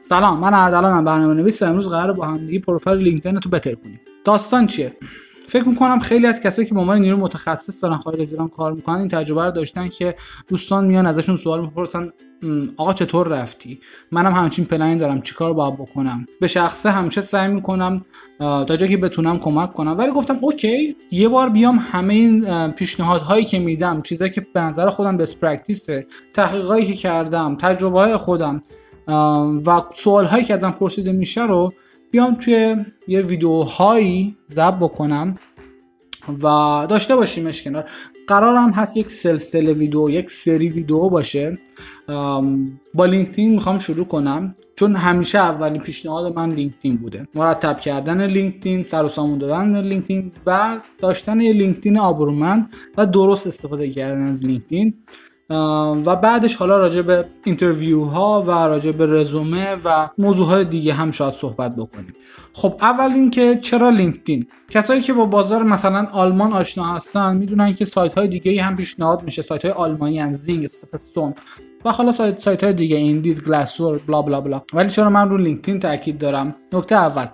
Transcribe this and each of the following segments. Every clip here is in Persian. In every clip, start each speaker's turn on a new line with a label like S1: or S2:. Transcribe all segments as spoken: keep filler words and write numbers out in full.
S1: سلام، من اردلانم، برنامه‌نویس و امروز قراره با هم دیگه پروفایل لینکدین تو بهتر کنیم. داستان چیه؟ فکر می‌کنم خیلی از کسایی که به عنوان نیرو متخصص دارن خارج از ایران کار می‌کنن این تجربه رو داشتن که دوستان میان ازشون سوال می‌پرسن آقا چطور رفتی؟ منم همچین پلنی دارم، چیکار باید بکنم؟ به شخصه همیشه سعی می‌کنم تا جایی که بتونم کمک کنم، ولی گفتم اوکی یه بار بیام همه این پیشنهادهایی که میدم، چیزایی که به نظر خودم بست پرکتیسه، تحقیقاتی که کردم، تجربه‌های خودم و سوال‌هایی که ازم پرسیده میشه رو بیام توی یه ویدیوهایی ضبط بکنم و داشته باشیمش کنار. قرارم هست یک سلسله ویدیو، یک سری ویدیو باشه. با لینکدین میخوام شروع کنم چون همیشه اولین پیشنهاد من لینکدین بوده. مرتب کردن لینکدین، سر و سامون دادن لینکدین و داشتن یه لینکدین آبرومند و درست استفاده کردن از لینکدین و بعدش حالا راجع به اینترویو ها و راجع به رزومه و موضوعات دیگه هم شاید صحبت بکنیم. خب اول این که چرا لینکدین؟ کسایی که با بازار مثلا آلمان آشنا هستن میدونن که سایت های دیگه هم پیشنهاد میشه، سایت های آلمانی ان زینگ، استپستون و حالا سایت سایت های دیگه، ایندید، گلاسدور، بلا بلا بلا. ولی چرا من رو لینکدین تاکید دارم؟ نکته اول،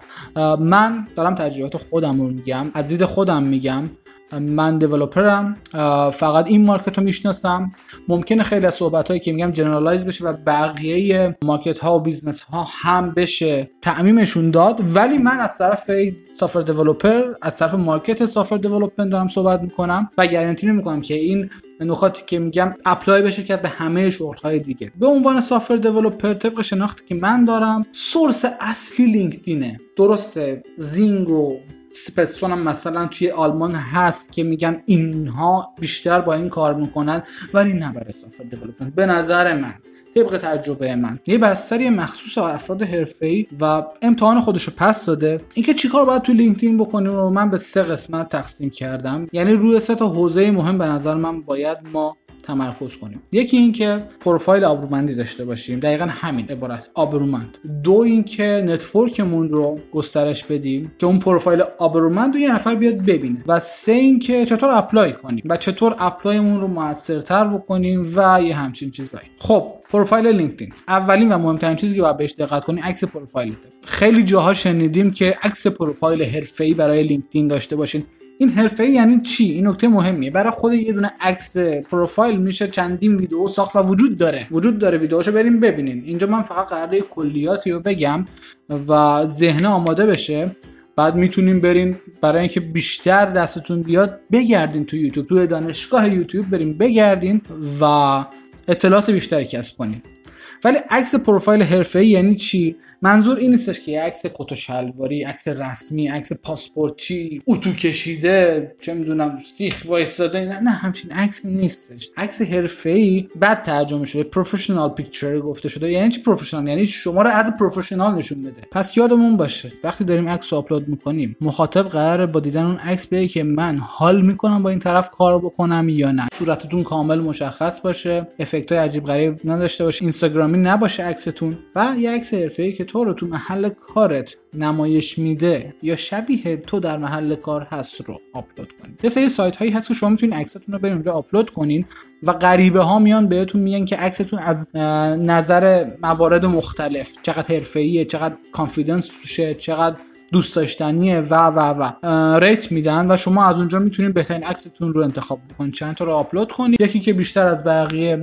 S1: من دارم تجربیات خودم رو میگم، از دید خودم میگم. من دیولپرم، فقط این مارکت رو میشناسم. ممکنه خیلی از صحبتایی که میگم جنرالایز بشه و بقیه مارکت ها و بیزنس ها هم بشه تعمیمشون داد، ولی من از طرف سافر دیولپر، از طرف مارکت سافر دیولپمنت دارم صحبت میکنم و گارانتی نمیکنم که این نکاتی که میگم اپلای بشه کرد به همه شغل‌های دیگه. به عنوان سافر دیولپر طبق شناختی که من دارم سورس اصلی لینکدینه. درسته زینگ و سپستون هم مثلا توی آلمان هست که میگن اینها بیشتر با این کار میکنن، ولی نه برای سافر دیولپمنت. به نظر من، طبق تجربه من، یه بستری مخصوص افراد حرفه‌ای و امتحان خودشو پس داده. اینکه چیکار باید توی لینکدین بکنیم رو من به سه قسمت تقسیم کردم، یعنی روی سه تا حوزه مهم به نظر من باید ما تمرکز کنیم. یکی این که پروفایل آبرومندی داشته باشیم، دقیقاً همین عبارت، آبرومند. دو این که نتورکمون رو گسترش بدیم که اون پروفایل آبرومند رو یه نفر بیاد ببینه. و سه این که چطور اپلای کنیم و چطور اپلایمون رو موثرتر بکنیم و یه همچین چیزایی. خب پروفایل لینکدین، اولین و مهمترین چیزی که باید بهش دقت کنی عکس پروفایلته. خیلی جاها شنیدیم که عکس پروفایل حرفه‌ای برای لینکدین داشته باشین. این حرفه‌ای یعنی چی؟ این نکته مهمیه. برای خود یه دونه عکس پروفایل میشه چندین ویدیو ساخت و وجود داره. وجود داره ویدیوهاشو بریم ببینین. اینجا من فقط قراره کلیاتی رو بگم و ذهن آماده بشه. بعد میتونین برین برای اینکه بیشتر دستتون بیاد بگردین تو یوتیوب، تو دانشگاه یوتیوب بریم بگردین و اطلاعات بیشتری کسب کنین. ولی عکس پروفایل حرفه‌ای یعنی چی؟ منظور این نیستش که عکس کت و شلواری، عکس رسمی، عکس پاسپورتی، اتو کشیده، چه میدونم سیخ وایساده، نه نه همچین عکس نیستش. عکس حرفه‌ای بعد ترجمه شده پروفشنال پیکچر گفته شده. یعنی چی پروفشنال؟ یعنی شما رو از پروفشنال نشون بده. پس یادمون باشه وقتی داریم عکس رو آپلود میکنیم مخاطب قراره با دیدن اون عکس بگه که من حال میکنم با این طرف کار بکنم یا نه. صورتتون کامل مشخص باشه، افکتای عجیب غریب نداشته باشه، اینستاگرامی نباشه عکستون و یه عکس حرفه‌ای که تو رو تو محل کارت نمایش میده یا شبیه تو در محل کار هست رو آپلود کنید. یه سری سایت هایی هست که شما میتونید عکستون رو برید اونجا آپلود کنین و غریبه ها میان بهتون میگن که عکستون از نظر موارد مختلف چقدر حرفه‌ایه، چقدر کانفیدنس توشه، چقدر دوست داشتنیه و و و ریت میدن و شما از اونجا میتونید بهترین عکستون رو انتخاب بکنید، چند تا رو آپلود کنید. یکی که بیشتر از بقیه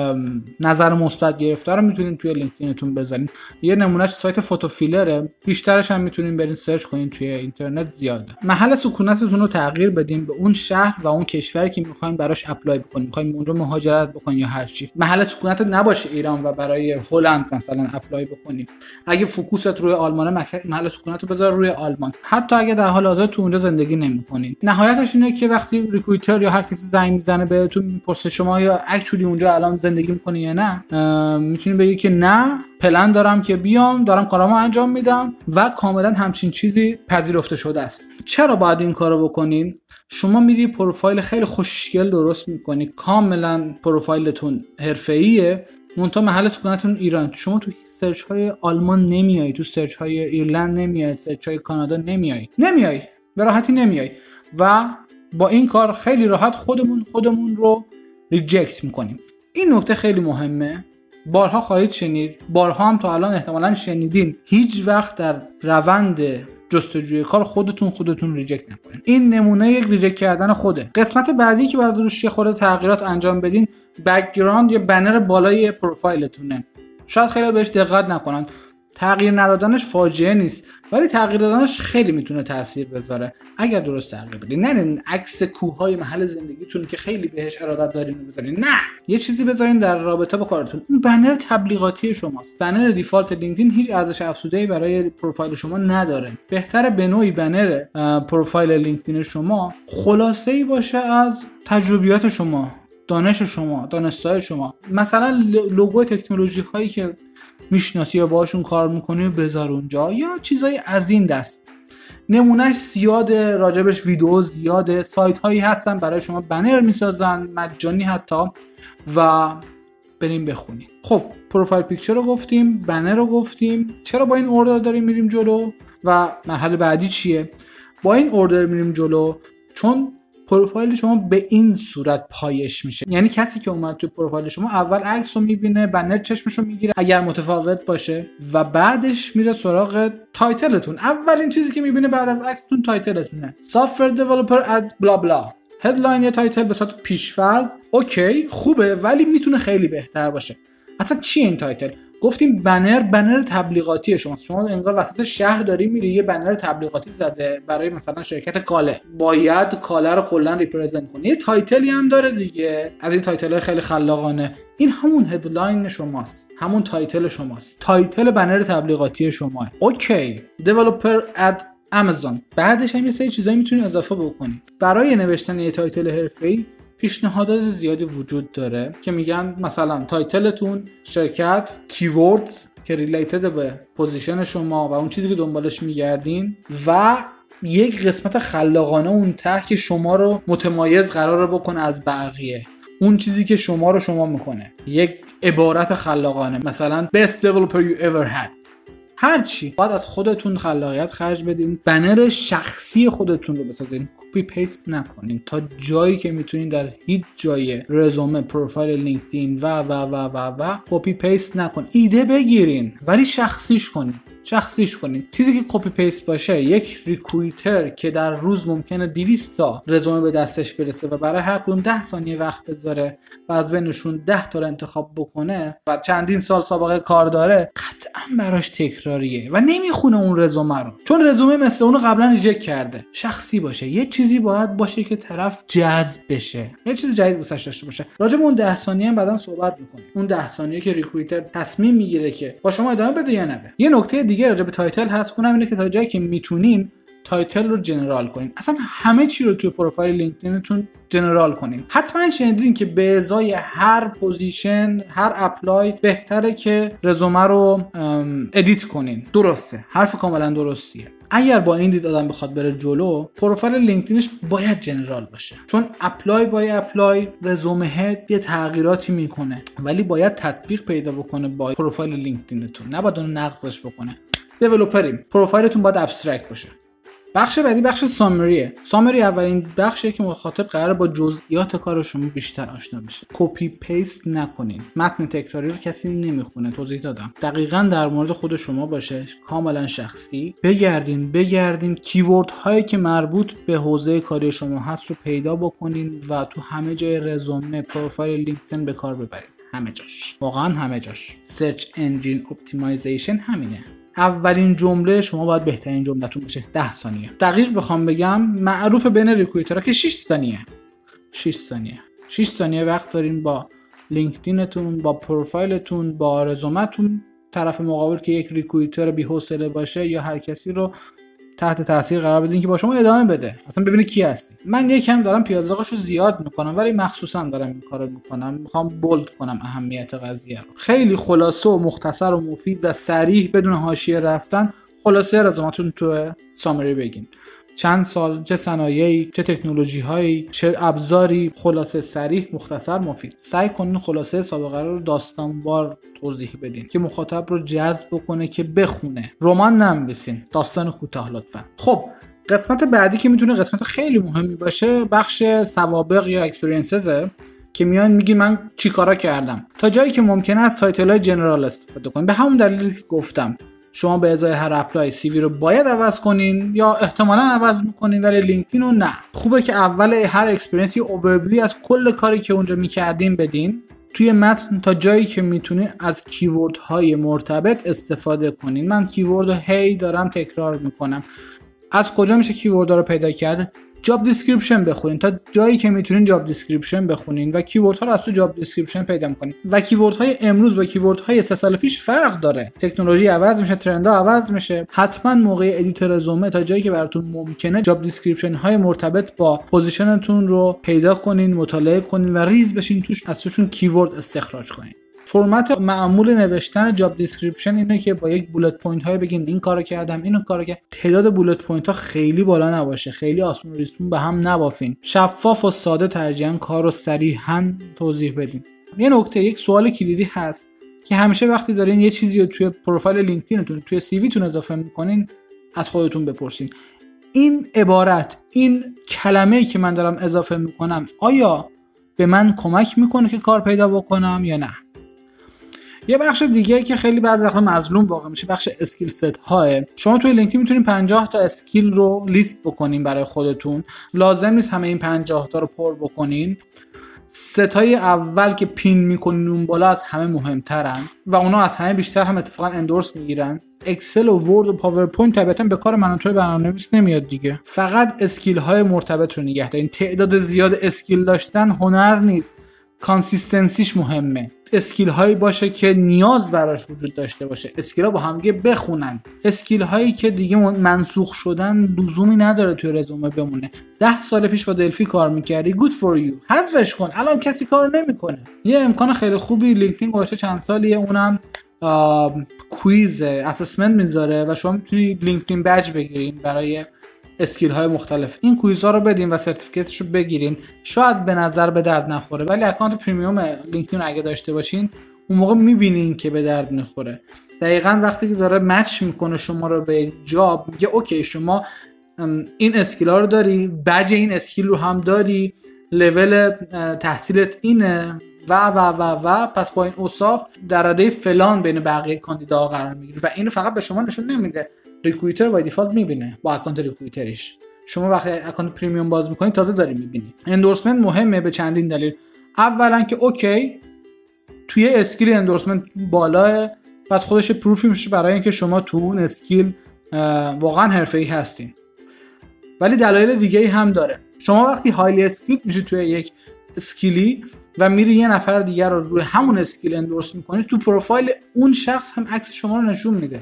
S1: نظر مثبت گرفته رو میتونید توی لینکدینتون بذارین. یه نمونهش سایت فوتوفیلره، بیشترش هم میتونید برین سرچ کنین توی اینترنت زیاده. محل سکونتتون رو تغییر بدین به اون شهر و اون کشوری که میخواین براش اپلای بکنین، میخواین اونجا مهاجرت بکنین یا هر چی. محل سکونتت نباشه ایران و برای هلند مثلا اپلای بکنین. اگه فوکوست روی آلمانه محل سکونت رو بذار روی آلمان، حتی اگه در حال حاضر تو اونجا زندگی نمی‌کنین. نهایتش اینه که وقتی ریکروتر یا هر کسی زنگ میزنه بهتون میپرسه شما یا اکچولی اونجا الان زندگی می‌کنی یا نه، میتونید بگید که نه، پلن دارم که بیام، دارم کارامو انجام میدم و کاملا همچین چیزی پذیرفته شده است. چرا باید این کارو بکنین؟ شما میری پروفایل خیلی خوشگل درست می‌کنی، کاملا پروفایلتون حرفه‌ایه، منتها محل سکونتتون ایران. شما تو سرچ های آلمان نمیای، تو سرچ های ایرلند نمیای، سرچ های کانادا نمیای نمیای به راحتی نمیای و با این کار خیلی راحت خودمون خودمون رو ریجکت میکنیم. این نکته خیلی مهمه بارها خواهید شنید، بارها هم تا الان احتمالاً شنیدین، هیچ وقت در روند جستجوی کار خودتون خودتون ریجکت نکنین. این نمونه یک ریجکت کردن خوده. قسمت بعدی که بعد روش خود تغییرات انجام بدین، بک‌گراند یا بنر بالای پروفایلتونه. شاید خیلی بهش دقت نکنن. تغییر ندادنش فاجعه نیست، ولی تغییر دادنش خیلی میتونه تاثیر بذاره اگر درست تغییر بدین. نه عکس کوههای محل زندگیتون که خیلی بهش ارادت دارین رو بذارین، نه، یه چیزی بذارین در رابطه با کارتون. اون بنر تبلیغاتی شماست. بنر دیفالت لینکدین هیچ ارزش افزوده‌ای برای پروفایل شما نداره. بهتره به نوعی بنر پروفایل لینکدین شما خلاصه‌ای باشه از تجربیات شما، دانش شما، دانشگاه شما. مثلا لوگو تکنولوژی هایی که میشناسی یا باهاشون کار میکنی بذار اونجا، یا چیزای از این دست. نمونهش زیاده، راجبش ویدیو زیاده، سایت هایی هستن برای شما بنر میسازن مجانی حتی، و بریم بخونیم. خب پروفایل پیکچر رو گفتیم، بنر رو گفتیم. چرا با این اوردر داریم میریم جلو و مرحله بعدی چیه؟ با این اوردر میریم جلو چون پروفایل شما به این صورت پایش میشه. یعنی کسی که اومد تو پروفایل شما اول عکس رو میبینه، بنر چشمش رو میگیره اگر متفاوت باشه، و بعدش میره سراغ تایتلتون. اولین چیزی که میبینه بعد از عکستون تایتلتونه. سافتور دیولپر ات بلا بلا. هدلاین یا تایتل به صورت پیش‌فرض اوکی خوبه، ولی میتونه خیلی بهتر باشه. اصلا چیه این تایتل؟ گفتیم بنر بنر تبلیغاتی شماست. شما انگار وسط شهر داری میری یه بنر تبلیغاتی زده برای مثلا شرکت کاله، باید کاله رو کلا ریپرزنت کنی. یه تایتلی هم داره دیگه، از این تایتل‌های خیلی خلاقانه. این همون هدلاین شماست، همون تایتل شماست، تایتل بنر تبلیغاتی شماه. اوکی. دیولپر ات آمازون. بعدش هم یه سری چیزایی میتونی اضافه بکنی. برای نوشتن یه تایتل حرفه‌ای پیشنهادات زیادی وجود داره که میگن مثلا تایتلتون، شرکت، کیوردز که ریلیتد به پوزیشن شما و اون چیزی که دنبالش میگردین، و یک قسمت خلاقانه اون ته که شما رو متمایز قرار بکنه از بقیه، اون چیزی که شما رو شما میکنه. یک عبارت خلاقانه، مثلا best developer you ever had. هرچی باید از خودتون خلاقیت خرج بدین، بنر شخصی خودتون رو بسازین، کپی پیست نکنین. تا جایی که میتونین در هیچ جای رزومه، پروفایل لینکدین و و و و و کپی پیست نکن. ایده بگیرین ولی شخصیش کنین. شخصیش کنین. چیزی که کپی پیست باشه، یک ریکرویتر که در روز ممکنه دویست تا رزومه به دستش برسه و برای هر کدوم ده ثانیه وقت بذاره و از بینشون ده تا رو انتخاب بکنه و چندین سال سابقه کار داره، قطعا براش تکراریه و نمیخونه اون رزومه رو، چون رزومه مثل اونو قبلا ریجکت کرده. شخصی باشه. یه چیزی باید باشه که طرف جذب بشه، یه چیز جدید واسش داشته باشه. راجع به اون ده ثانیه هم بعداً صحبت می‌کنیم. اون ده ثانیه که ریکرویتر تصمیم میگیره که با شما ادامه بده یا نده. یه نکته دیگه راجع به تایتل هست، اونم اینه که تا جایی که میتونین تایتل رو جنرال کنین. اصلا همه چی رو توی پروفایل لینکدینتون جنرال کنین. حتما شنیدین که به ازای هر پوزیشن، هر اپلای بهتره که رزومه رو ادیت کنین. درسته، حرف کاملا درستیه. اگر با این دید آدم بخواد بره جلو، پروفایل لینکدینش باید جنرال باشه، چون اپلای بای اپلای رزومه یه تغییراتی میکنه، ولی باید تطبیق پیدا بکنه با پروفایل لینکدینتون، نباید اون نقضش بکنه. دیولپریم، پروفایلتون باید ابسترکت باشه. بخش بعدی بخش سامریه. سامری اولین بخشیه که مخاطب قراره با جزئیات کار شما بیشتر آشنا بشه. کپی پیست نکنین. متن تکراری رو کسی نمیخونه، توضیح دادم. دقیقاً در مورد خود شما باشه، کاملا شخصی. بگردین بگردین کیورد هایی که مربوط به حوزه کاری شما هست رو پیدا بکنین و تو همه جای رزومه، پروفایل لینکدین به کار ببرین. همه جاش. واقعاً همه جاش. سرچ انجین اپتیمایزیشن همینه. اولین جمله شما باید بهترین جملتون باشه. ده ثانیه. دقیق بخوام بگم معروف بین ریکرویترها که شش ثانیه. شش ثانیه. شش ثانیه وقت دارین با لینکدینتون، با پروفایلتون، با رزومتون طرف مقابل که یک ریکرویتر بی‌حوصله باشه یا هر کسی رو تحت تاثیر قرار بدین که با شما ادامه بده، اصلا ببینه کی هستی. من یکم دارم پیازداغشو زیاد میکنم، ولی مخصوصا دارم این کارو میکنم، میخوام بولد کنم اهمیت قضیه رو. خیلی خلاصه و مختصر و مفید و صریح بدون حاشیه رفتن خلاصه رزومتون تو سامری بگین. چند سال، چه صنایعی، چه تکنولوژی هایی، چه ابزاری. خلاصه صریح، مختصر، مفید. سعی کنین خلاصه سابقه رو داستانوار توضیح بدین که مخاطب رو جذب بکنه که بخونه. رمان ننویسین، داستان کوتاه لطفا. خب قسمت بعدی که میتونه قسمت خیلی مهمی باشه، بخش سوابق یا اکسپریانسز که میان میگین من چیکارا کردم، تا جایی که ممکنه از تایتل‌های جنرال استفاده کنین. به همون دلیلی که گفتم شما به ازای هر اپلای سی وی رو باید عوض کنین یا احتمالاً عوض میکنین، ولی لینکدین رو نه. خوبه که اول هر اکسپریانس یه اوورویو از کل کاری که اونجا میکردین بدین. توی متن تا جایی که میتونین از کیوردهای مرتبط استفاده کنین. من کیورد رو هی دارم تکرار میکنم. از کجا میشه کیوردها رو پیدا کرد؟ جاب دیسکریپشن بخونین، تا جایی که میتونین جاب دیسکریپشن بخونین و کیوردها رو از تو جاب دیسکریپشن پیدا میکنین. و کیوردهای امروز با کیوردهای سه سال پیش فرق داره. تکنولوژی عوض میشه، ترندها عوض میشه. حتما موقع ادیت رزومه تا جایی که براتون ممکنه جاب دیسکریپشن های مرتبط با پوزیشنتون رو پیدا کنین، مطالعه کنین و ریز بشین توش، از توشون کیورد استخراج کنین. فرمت معمول نوشتن جاب دیسکریپشن اینه که با یک بولت پوینت های بگین این کارو کردم، اینو کارو کردم. تعداد بولت پوینت ها خیلی بالا نباشه، خیلی آسمون ریسمون به هم نبافین. شفاف و ساده ترجیحاً کارو صریحاً توضیح بدین. یه نکته، یک سوال کلیدی هست که همیشه وقتی دارین یه چیزی رو توی پروفایل لینکدینتون، توی سی وی تون اضافه میکنین، از خودتون بپرسین این عبارت، این کلمه‌ای که من دارم اضافه میکنم آیا به من کمک میکنه که کار پیدا بکنم یا نه؟ یه بخش دیگه که خیلی بعضی وقتا مظلوم واقع میشه بخش اسکیل ست های. شما توی لینکدین میتونین پنجاه تا اسکیل رو لیست بکنین برای خودتون. لازم نیست همه این پنجاه تا رو پر بکنین. ستای اول که پین میکنین اون بالا از همه مهمترن و اونا از همه بیشتر هم اتفاقا اندورس میگیرن. اکسل و ورد و پاورپوینت طبیعتا به کار من توی برنامه‌نویس نمیاد دیگه. فقط اسکیل های مرتبط رو نگه دارین. تعداد زیاد اسکیل داشتن هنر نیست، کانسیستنسیش مهمه. اسکیل هایی باشه که نیاز براش وجود داشته باشه. اسکیل ها با هم دیگه بخونن. اسکیل هایی که دیگه منسوخ شدن لزومی نداره توی رزومه بمونه. ده سال پیش با دلفی کار میکردی، good for you، حذفش کن. الان کسی کار نمیکنه. یه امکان خیلی خوبی لینکدین گذاشته چند سالیه، اونم کویز اسسمنت میذاره و شما میتونید لینکدین بج بگیرین برای اسکیل های مختلف. این کویزها رو بدین و سرتیفیکتش رو بگیرین. شاید به نظر به درد نخوره، ولی اکانت پریمیوم لینکدین اگه داشته باشین اون موقع میبینین که به درد میخوره. دقیقاً وقتی که داره مچ میکنه شما رو به جاب، میگه اوکی شما این اسکیل ها رو داری، بج این اسکیل رو هم داری، لول تحصیلت اینه و و و و پس با این اوصاف در رده فلان بین بقیه کاندیداها قرار میگیری و اینو فقط به شما نشون نمیده، ریکرویتر با دیفالت میبینه با اکانت ریکرویترش. شما وقتی اکانت پریمیوم باز میکنید تازه داری میبینی. اندورسمنت مهمه به چندین دلیل. اولا که اوکی توی اسکیل اندورسمنت بالاه، پس خودش پروفی میشه برای اینکه شما تو اون اسکیل واقعا حرفه‌ای هستین. ولی دلایل دیگه ای هم داره. شما وقتی هایلی اسکیل میشید توی یک اسکیلی و میری یه نفر دیگر رو روی همون اسکیل اندورس میکنید، تو پروفایل اون شخص هم عکس شما رو نشون میده.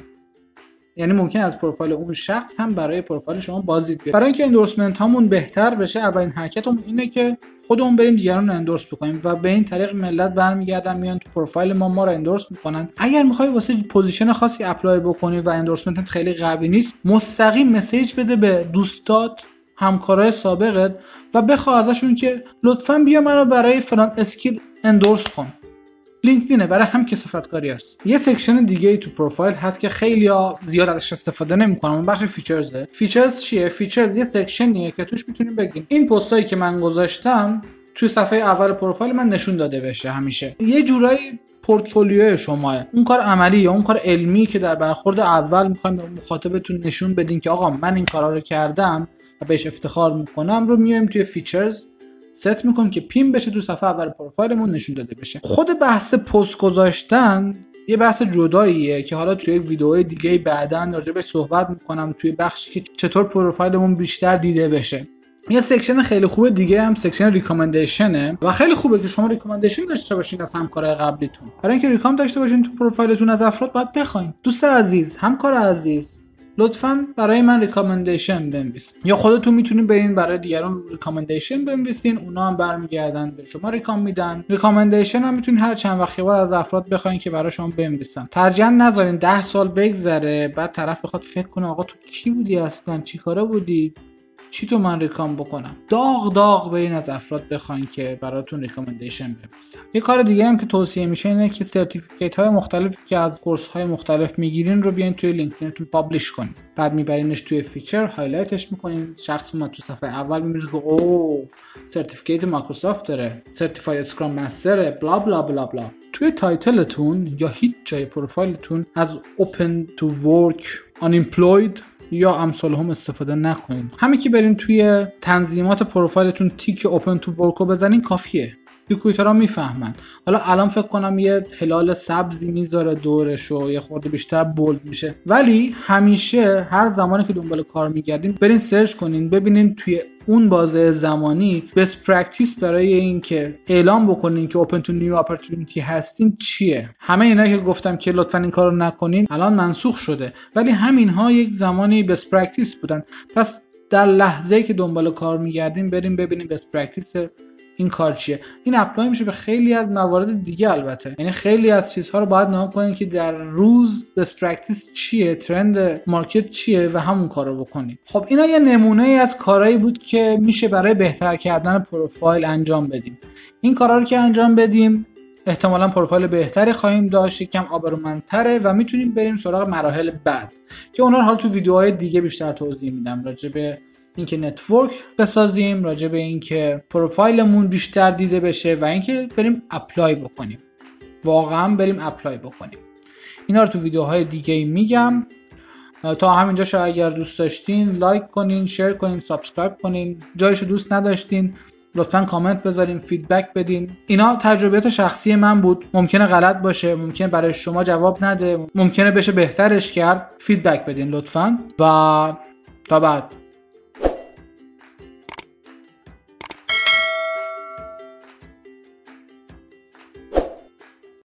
S1: یعنی ممکن از پروفایل اون شخص هم برای پروفایل شما بازدید بیاد. برای اینکه اندورسمنت هامون بهتر بشه، اولین حرکتمون اینه که خودمون بریم دیگران رو اندورس بکنیم و به این طریق ملت برمیگردن میان تو پروفایل ما ما رو اندورس میکنن. اگر میخوای واسه پوزیشن خاصی اپلای بکنی و اندورسمنتت خیلی قوی نیست، مستقیم مسیج بده به دوستات، همکارای سابقت و بخواه ازشون که لطفاً بیا منو برای فلان اسکیل اندورس کن. لینکدینه برای هم کثافتکاری است. یه سکشن دیگه ای تو پروفایل هست که خیلی‌ها زیاد ازش استفاده نمی‌کنن، اون بخش فیچرزه. فیچرز چیه؟ فیچرز یه سکشنیه که توش میتونیم بگیم این پستایی که من گذاشتم توی صفحه اول پروفایل من نشون داده بشه. همیشه یه جورایی پورتفولیو شماه، اون کار عملی یا اون کار علمی که در برخورد اول می‌خوایم به مخاطبتون نشون بدین که آقا من این کارا رو کردم و بهش افتخار می‌کنم، رو میایم توی فیچرز ست میکنم که پین بشه تو صفحه اول پروفایلمون نشون داده بشه. خود بحث پست گذاشتن یه بحث جداییه که حالا توی ویدیوهای دیگه بعداً راجع بهش صحبت میکنم توی بخشی که چطور پروفایلمون بیشتر دیده بشه. یه سکشن خیلی خوبه دیگه هم سکشن ریکامندیشنه و خیلی خوبه که شما ریکامندیشن داشته باشین از همکارای قبلیتون. برای اینکه ریکام داشته باشین تو پروفایلتون از افراد باید بخواین. دوست عزیز، همکار عزیز، لطفاً برای من ریکامندیشن بنویسید. یا خودتون میتونین برین برای دیگران ریکامندیشن بنویسین، اونا هم برمیگردن به شما ریکام میدن. ریکامندیشن هم میتونین هر چند وقت یه بار از افراد بخواین که برای شما بنویسن. ترجیحاً نذارین ده سال بگذره بعد طرف بخواد فکر کنه آقا تو کی بودی اصلا، چیکاره بودی. چی تو من ریکام بکنم. داغ داغ برین از افراد بخواین که براتون ریکامندیشن بنویسن. یه کار دیگه هم که توصیه میشه اینه که سرتیفیکیت های مختلفی که از کورس های مختلف میگیرین رو بیاین توی لینکدینتون پابلش کنین. بعد میبرینش توی فیچر، هایلایتش میکنین، شخص اومد تو صفحه اول میبینید که اوه سرتیفیکیت مایکروسافت داره، سرتیفاید اسکرام مستر، بلا بلا بلا بلا. توی تایتلتون یا هیچ جای پروفایلتون از open to work, unemployed یا امثال هم استفاده نکنین. همین که برین توی تنظیمات پروفایلتون تیک open to work رو بزنین کافیه. ریکروترها میفهمن. حالا الان فکر کنم یه هلال سبزی میذاره دورش و یه خورده بیشتر بولد میشه، ولی همیشه هر زمانی که دنبال کار میگردین برین سرچ کنین ببینین توی اون بازه زمانی best practice برای این که اعلام بکنین که open to new opportunity هستین چیه. همه اینا که گفتم که لطفا این کارو نکنین الان منسوخ شده، ولی همینها یک زمانی best practice بودن. پس در لحظه‌ای که دنبال کار میگردین برین ببینین best practice این کار چیه. این اپلای میشه به خیلی از موارد دیگه البته، یعنی خیلی از چیزها رو باید نگاه کنین که در روز best practice چیه، ترند مارکت چیه و همون کار رو بکنین. خب اینا یه نمونه ای از کارهایی بود که میشه برای بهتر کردن پروفایل انجام بدیم. این کارا رو که انجام بدیم احتمالاً پروفایل بهتری خواهیم داشت، کم آبرومندتره و میتونیم بریم سراغ مراحل بعد که اونا رو حالا تو ویدیوهای دیگه بیشتر توضیح میدم، راجع به اینکه نتورک بسازیم، راجع به اینکه پروفایلمون بیشتر دیده بشه و اینکه بریم اپلای بکنیم، واقعا بریم اپلای بکنیم. اینا رو تو ویدیوهای دیگه میگم. تا همینجا شاید اگر دوست داشتین لایک کنین، شیر کنین، سابسکرایب کنین. جایشو دوست نداشتین لطفاً کامنت بذارین، فیدبک بدین. اینا تجربیات شخصی من بود، ممکنه غلط باشه، ممکنه برای شما جواب نده، ممکنه بشه بهترش کرد. فیدبک بدین لطفاً و تا بعد.